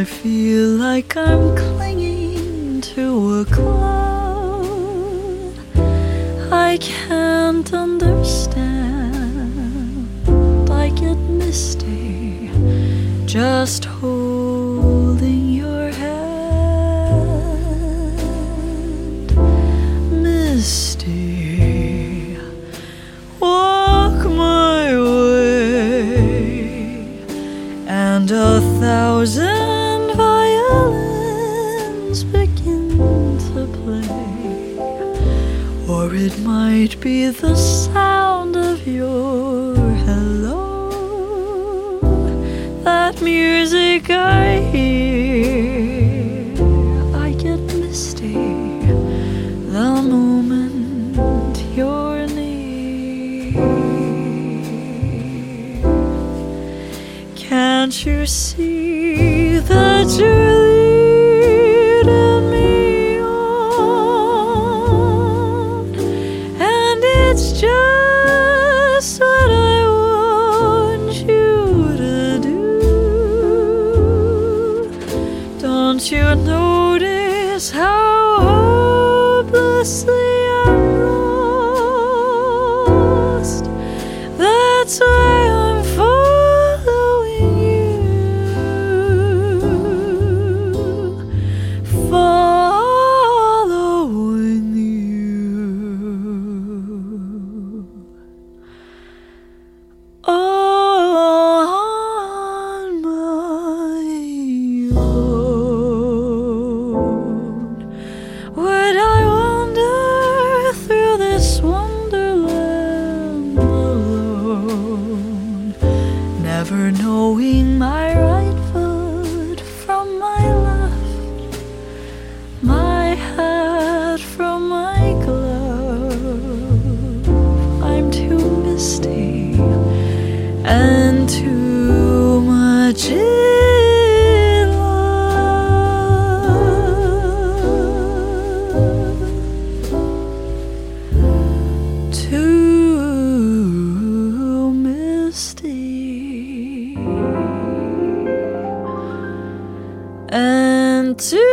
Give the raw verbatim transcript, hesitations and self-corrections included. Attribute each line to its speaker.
Speaker 1: I feel like I'm clinging to a cloud. I can't understand. I get misty just holding your hand. Misty, walk my way, and a thousand violins begin to play. Or it might be the sound of your hello, that music I hear. I get misty the moment you're near. Can't you see that you're leading me on? And it's just what I want you to do. Don't you notice how hopelessly I'm lost? That's why I'm following you, following you on my own. Would I wander through this wonderland alone, never knowing my right foot from my left, my hat from my glove? I'm too misty and too much in love, too misty and too